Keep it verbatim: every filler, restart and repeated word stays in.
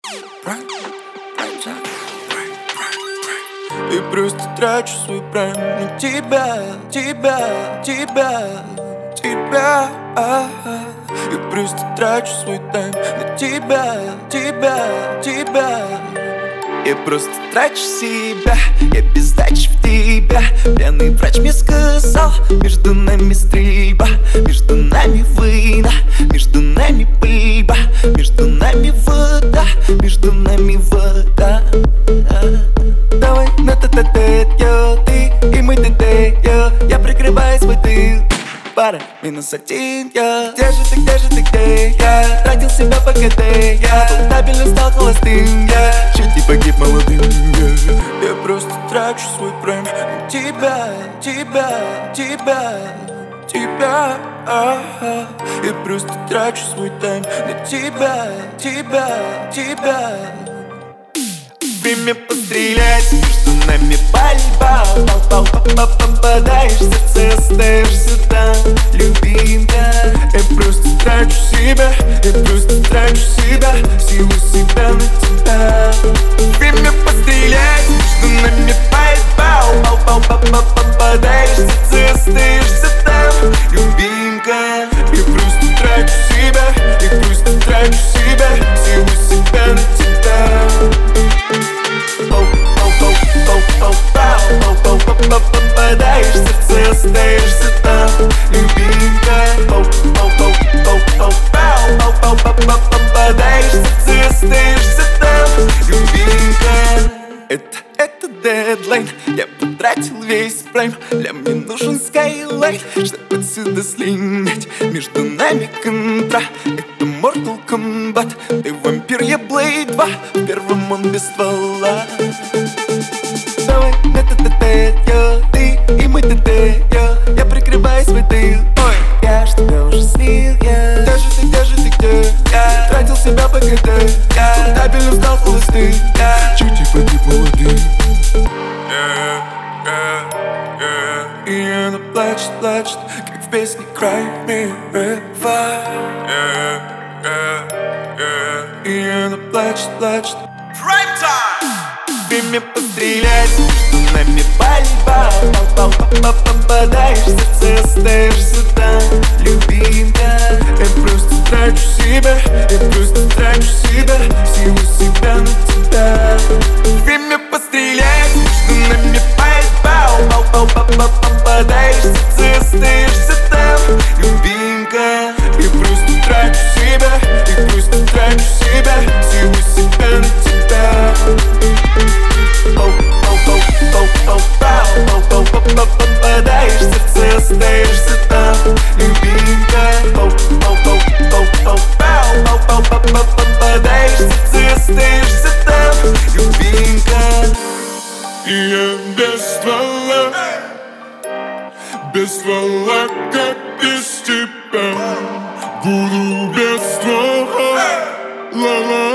И просто трачу свой прайм на тебя, тебя, тебя, тебя. И просто трачу свой тайм на тебя, тебя, тебя. Я просто трачу себя, я без дачи в тебя. Пьяный врач мне сказал, между нами стрельба, между нами война, между нами пыльба, между нами вода, между нами вода. Давай на тет-а-тет, йо, ты и мы тет-а-тет, я прикрываю свой тыл. Пара, минус один, я. Где же ты, где же ты, где я? Тратил себя по КТ, я был стабильно, стал холостым, я чуть не погиб молодым, я. Я просто трачу свой прайм на тебя, тебя, тебя, тебя. А-а. Я просто трачу свой тайм на тебя, тебя, тебя. Время пострелять, между нами пальба. Попадаешь в сердце, остаешься там, любимая. Я просто трачу себя, я просто трачу себя, силу себя на тебя. Время пострелять, между нами пальба. Попадаешь в сердце, остаешься там, любимая. Я просто трачу себя, я просто трачу себя, силу себя на тебя. Попадаешь в сердце, остаешься там, любимая. Попадаешь в сердце, остаешься там, любимая. Это, это дедлайн, я потратил весь прайм. Для мне нужен Skylite, чтобы отсюда слинять. Между нами контра, это Mortal Kombat. Ты вампир, я Blade два, в первом он без ствола. Давай на тет-а-тет, йо, ты и мы тет-а-тет, йо. Я прикрываю свой тыл, ой, я ж тебя уже слил, я. Где же ты, где же ты, где? Я тратил себя по КТ, я стабильно стал холостым, я чуть не погиб молодым. И она плачет, плачет, как в песне Cry Me River. И она плачет, плачет. Prime time! Время пострелять, между нами пальба. Попадаешь в сердце, остаешься там, любимая. Я просто трачу себя, я просто трачу себя, силу себя на тебя. Время пострелять, между нами пальба. Попадаешь в сердце, остаешься там, любимая. Я просто трачу себя, я просто трачу себя, силу себя на тебя. Попадаешь в сердце, остаешься там, любимая. Попадаешь в сердце, остаешься там, любимая. И я без ствола, без ствола, как без тебя. Буду без ствола, ла-ла.